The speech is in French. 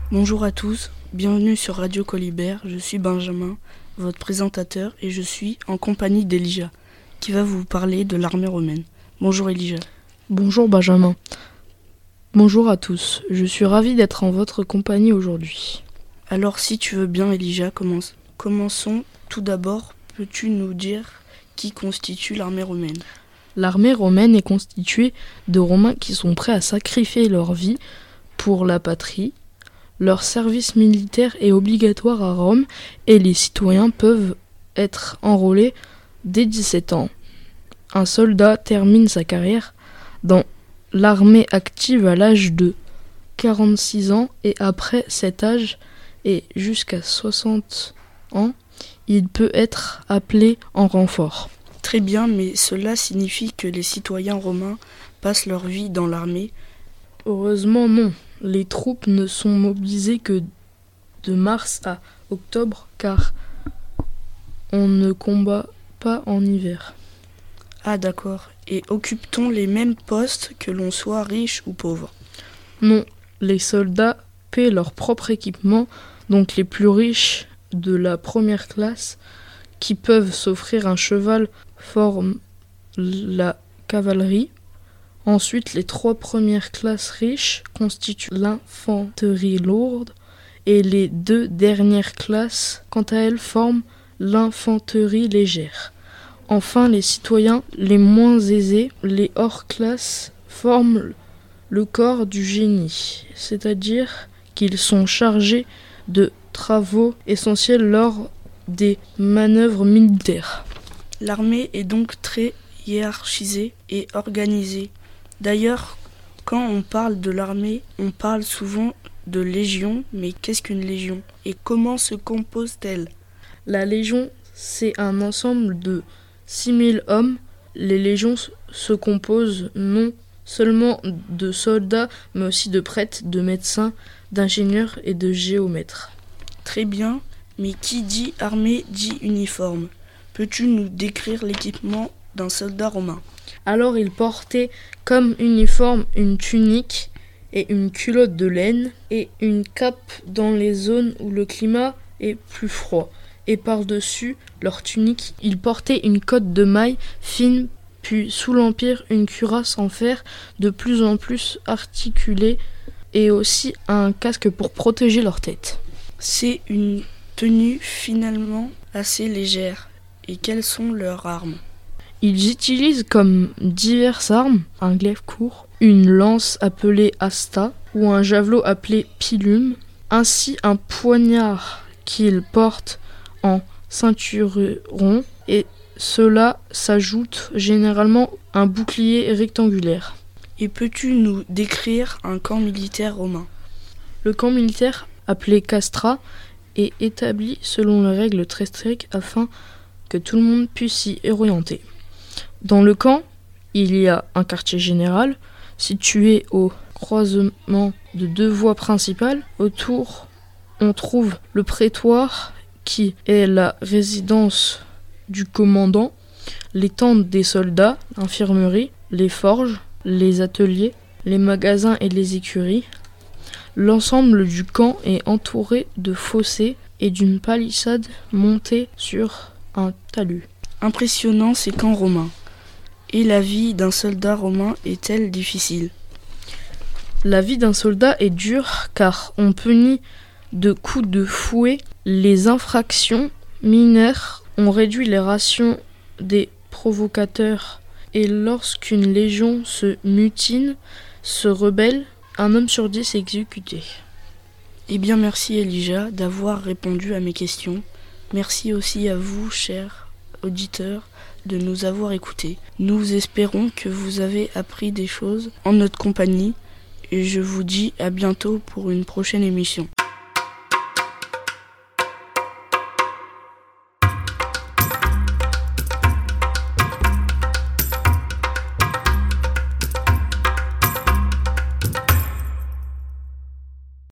Bonjour à tous, bienvenue sur Radio Colibert, je suis Benjamin, votre présentateur, et je suis en compagnie d'Elijah, qui va vous parler de l'armée romaine. Bonjour Elijah. Bonjour Benjamin. Bonjour à tous, je suis ravi d'être en votre compagnie aujourd'hui. Alors si tu veux bien Elijah, commençons tout d'abord, peux-tu nous dire qui constitue l'armée romaine ? L'armée romaine est constituée de Romains qui sont prêts à sacrifier leur vie pour la patrie. Leur service militaire est obligatoire à Rome et les citoyens peuvent être enrôlés dès 17 ans. Un soldat termine sa carrière dans l'armée active à l'âge de 46 ans et après cet âge et jusqu'à 60 ans, il peut être appelé en renfort. Très bien, mais cela signifie que les citoyens romains passent leur vie dans l'armée ? Heureusement non, les troupes ne sont mobilisées que de mars à octobre car on ne combat pas en hiver. Ah d'accord, et occupe-t-on les mêmes postes que l'on soit riche ou pauvre ? Non, les soldats paient leur propre équipement, donc les plus riches de la première classe qui peuvent s'offrir un cheval forment la cavalerie. Ensuite, les 3 premières classes riches constituent l'infanterie lourde et les 2 dernières classes, quant à elles, forment l'infanterie légère. Enfin, les citoyens les moins aisés, les hors-classes, forment le corps du génie, c'est-à-dire qu'ils sont chargés de travaux essentiels lors des manœuvres militaires. L'armée est donc très hiérarchisée et organisée. D'ailleurs, quand on parle de l'armée, on parle souvent de légion, mais qu'est-ce qu'une légion ? Et comment se compose-t-elle ? La légion, c'est un ensemble de 6000 hommes. Les légions se composent non seulement de soldats, mais aussi de prêtres, de médecins, d'ingénieurs et de géomètres. Très bien, mais qui dit armée dit uniforme. Peux-tu nous décrire l'équipement d'un soldat romain ? Alors il portait comme uniforme une tunique et une culotte de laine et une cape dans les zones où le climat est plus froid. Et par-dessus leur tunique, ils portaient une cotte de mailles fine, puis sous l'Empire une cuirasse en fer de plus en plus articulée et aussi un casque pour protéger leur tête. C'est une tenue finalement assez légère. Et quelles sont leurs armes ? Ils utilisent comme diverses armes un glaive court, une lance appelée asta ou un javelot appelé pilum, ainsi un poignard qu'ils portent en ceinturon et cela s'ajoute généralement un bouclier rectangulaire. Et peux-tu nous décrire un camp militaire romain ? Le camp militaire, appelé castra, est établi selon les règles très strictes afin que tout le monde puisse s'y orienter. Dans le camp, il y a un quartier général situé au croisement de 2 voies principales. Autour, on trouve le prétoire qui est la résidence du commandant, les tentes des soldats, l'infirmerie, les forges, les ateliers, les magasins et les écuries. L'ensemble du camp est entouré de fossés et d'une palissade montée sur un talus. Impressionnant ces camps romains. Et la vie d'un soldat romain est-elle difficile ? La vie d'un soldat est dure car on punit de coups de fouet les infractions mineures, on réduit les rations des provocateurs et lorsqu'une légion se mutine, se rebelle, un homme sur 10 est exécuté. Eh bien merci Elijah d'avoir répondu à mes questions. Merci aussi à vous, chers auditeurs, de nous avoir écoutés. Nous espérons que vous avez appris des choses en notre compagnie et je vous dis à bientôt pour une prochaine émission.